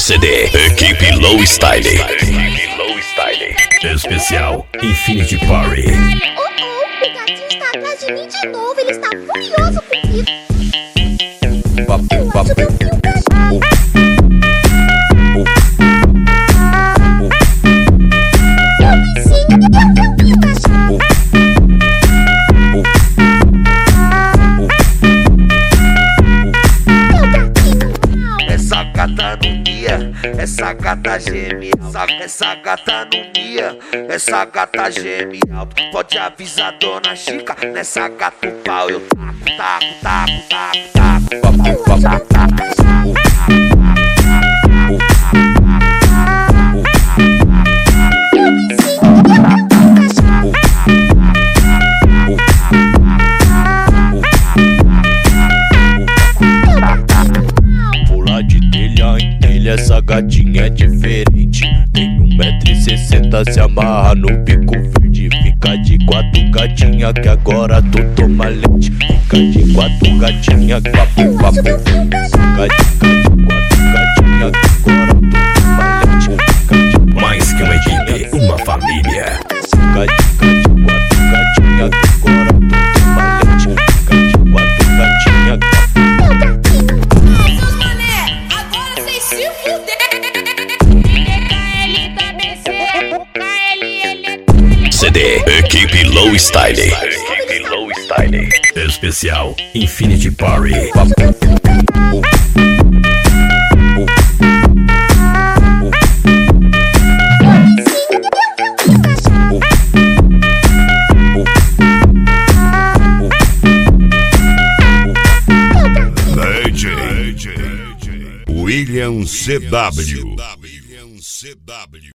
CD Equipe Low Style. Especial Infinity Party. O gatinho está atrás de mim de novo. Ele está furioso comigo. Eu acho que eu vi um cachorro. Eu pensei, eu vi um cachorro. Essa gata não mia, essa gata geme. Essa gata não mia, essa gata geme alto. Pode avisar dona Chica, nessa gata o pau eu taco. Pular de telha em telha, essa gatinha é diferente. Tem 1,60 m, se amarra no bico verde. Fica de quatro gatinha que agora tu toma leite. Fica de quatro gatinha, papo. Fica de quatro gatinha que agora tu toma leite. Mais que uma equipe, uma família. Fica de quatro gatinha que agora tu toma leite. Fica de quatro gatinha que CD Equipe Low Style. Especial Infinity Party. William CW.